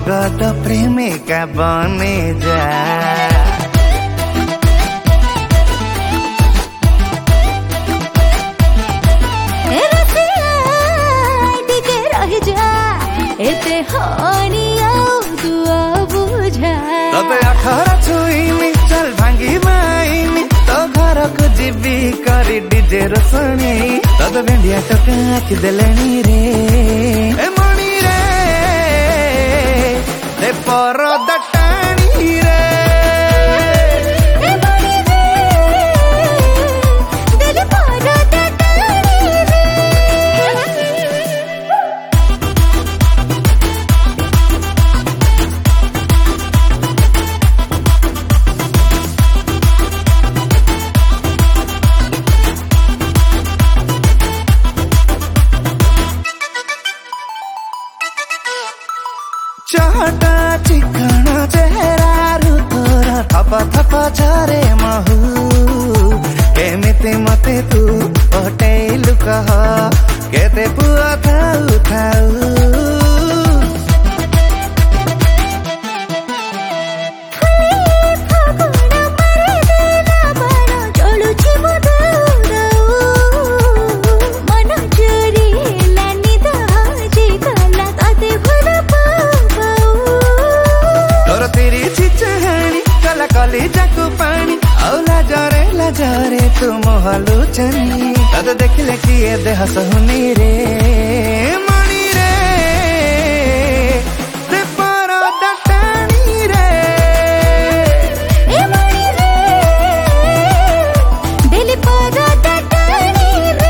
नगद प्रेमिका बने जा। एते हानि दुआ बुझा तते अखर छुईनी चल भांगी माईनी तो घर को जीवी करी डीजे रसनी तत भेंडिया टका आखि देलेनी रे ए मणि रे दे पर दटाणी रे चहटा चिकना चेहरा तोर थपा थपा छारे महू केमिति मते तू पटेलु कह केते पुआ थाउ थाउ कली जाकू पानी औला जरे तू मोहलू चनी तद देखले किए देह सहुनी रे मणि रे दे पर दटाणी रे ए मणि रे दिल पर दटाणी रे।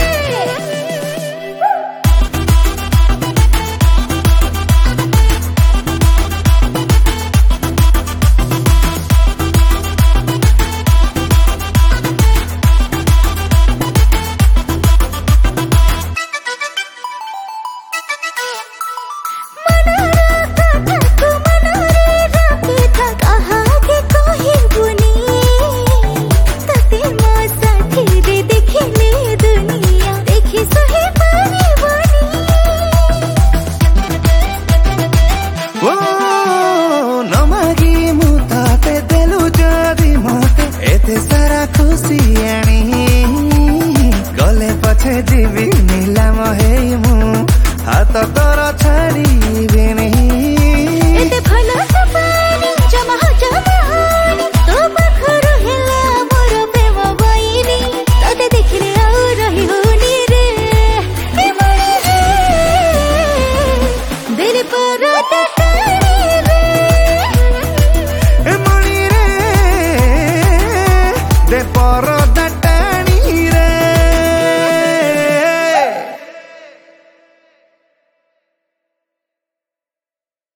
सारा खुशी आनी गले पछे जीवी नीलाम हे मु हाथ तोर छाड़ी